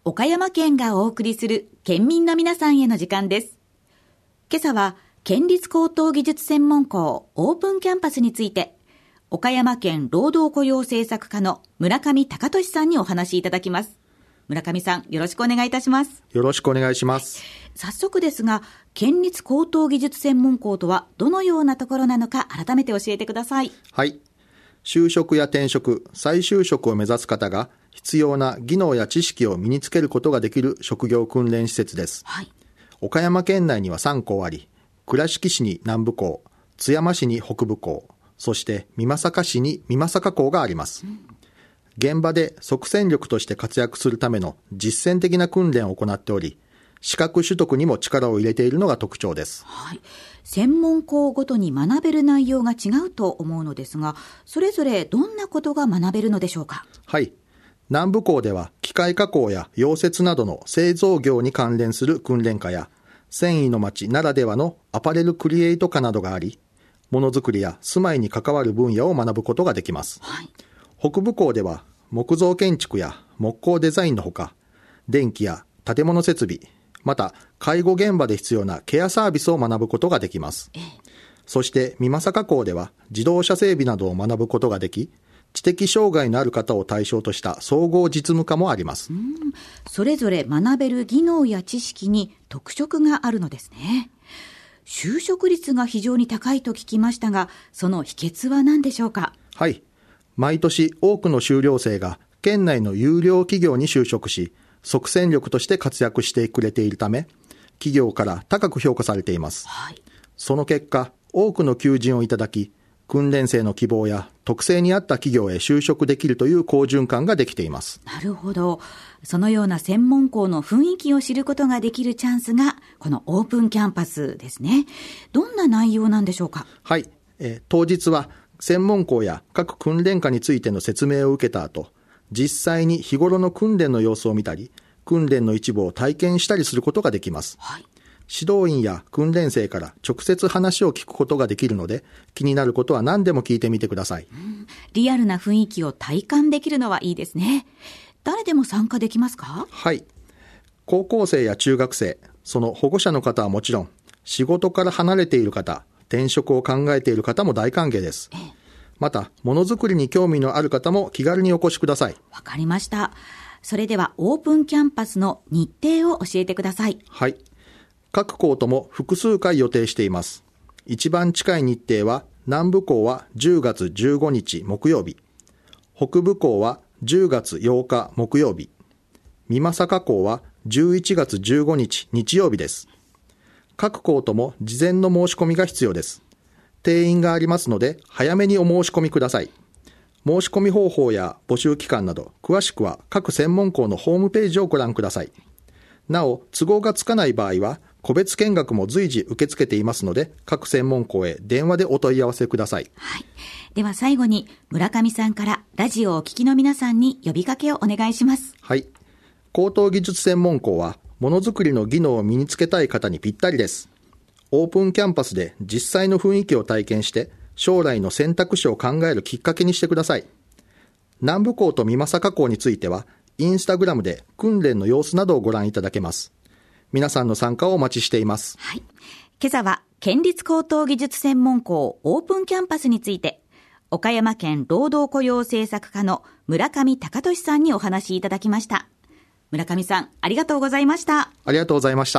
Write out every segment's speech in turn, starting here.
岡山県がお送りする県民の皆さんへの時間です。今朝は県立高等技術専門校オープンキャンパスについて、岡山県労働雇用政策課の村上隆俊さんにお話しいただきます。村上さん、よろしくお願いいたします。 よろしくお願いします。 早速ですが、県立高等技術専門校とはどのようなところなのか改めて教えてください。 はい。就職や転職、再就職を目指す方が必要な技能や知識を身につけることができる職業訓練施設です。 はい。 岡山県内には3校あり、倉敷市に南部校、津山市に北部校、そして美作市に美作校があります。現場で即戦力として活躍するための実践的な訓練を行っており、資格取得にも力を入れているのが特徴です。 はい。専門校ごとに学べる内容が違うと思うのですが、それぞれどんなことが学べるのでしょうか。 はい。南部校では機械加工や溶接などの製造業に関連する訓練科や、繊維の町ならではのアパレルクリエイト科などがあり、ものづくりや住まいに関わる分野を学ぶことができます。 はい。 北部校では木造建築や木工デザインのほか、電気や建物設備、また介護現場で必要なケアサービスを学ぶことができます。そして美作校では自動車整備などを学ぶことができ、知的障害のある方を対象とした総合実務科もあります。 それぞれ学べる技能や知識に特色があるのですね。就職率が非常に高いと聞きましたが、その秘訣は何でしょうか。 はい。毎年多くの修了生が県内の優良企業に就職し、即戦力として活躍してくれているため、企業から高く評価されています。 はい。 その結果、多くの求人をいただき、訓練生の希望や特性に合った企業へ就職できるという好循環ができています。 なるほど。そのような専門校の雰囲気を知ることができるチャンスが、このオープンキャンパスですね。どんな内容なんでしょうか。 はい。当日は専門校や各訓練科についての説明を受けた後、実際に日頃の訓練の様子を見たり、訓練の一部を体験したりすることができます。 はい。 指導員や訓練生から直接話を聞くことができるので、気になることは何でも聞いてみてください。 リアルな雰囲気を体感できるのはいいですね。誰でも参加できますか。 はい。高校生や中学生、その保護者の方はもちろん、仕事から離れている方、転職を考えている方も大歓迎です。また、ものづくりに興味のある方も気軽にお越しください。 わかりました。それではオープンキャンパスの日程を教えてください。 はい。各校とも複数回予定しています。一番近い日程は、南部校は10月15日木曜日、北部校は10月8日木曜日、美作校は11月15日日曜日です。各校とも事前の申し込みが必要です。定員がありますので、早めにお申し込みください。申し込み方法や募集期間など、詳しくは各専門校のホームページをご覧ください。なお、都合がつかない場合は、個別見学も随時受け付けていますので、各専門校へ電話でお問い合わせください。 はい。では最後に、村上さんからラジオをお聞きの皆さんに呼びかけをお願いします。 はい。高等技術専門校は、ものづくりの技能を身につけたい方にぴったりです。オープンキャンパスで実際の雰囲気を体験して、将来の選択肢を考えるきっかけにしてください。南部校と美作校については、インスタグラムで訓練の様子などをご覧いただけます。皆さんの参加をお待ちしています。 はい。今朝は県立高等技術専門校オープンキャンパスについて、岡山県労働雇用政策課の村上隆俊さんにお話しいただきました。村上さん、ありがとうございました。 ありがとうございました。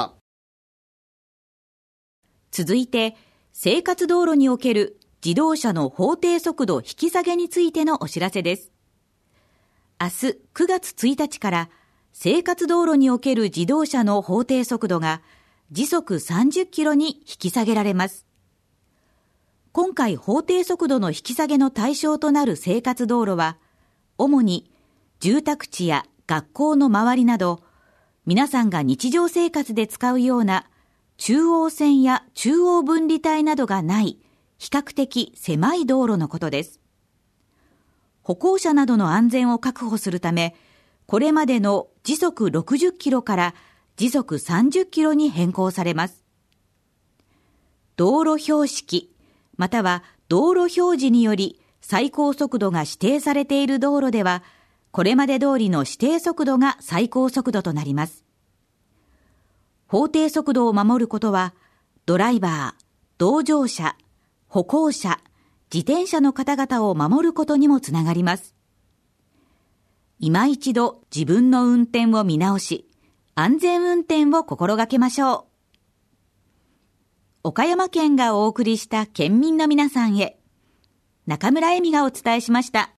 続いて、生活道路における自動車の法定速度引き下げについてのお知らせです。明日9月1日から生活道路における自動車の法定速度が時速30キロに引き下げられます。今回法定速度の引き下げの対象となる生活道路は、主に住宅地や学校の周りなど、皆さんが日常生活で使うような中央線や中央分離帯などがない比較的狭い道路のことです。歩行者などの安全を確保するため、これまでの時速60キロから時速30キロに変更されます。道路標識、または道路標示により最高速度が指定されている道路では、 これまで通りの指定速度が最高速度となります。法定速度を守ることは、ドライバー、同乗者、歩行者、自転車の方々を守ることにもつながります。今一度自分の運転を見直し、安全運転を心がけましょう。岡山県がお送りした県民の皆さんへ、中村恵美がお伝えしました。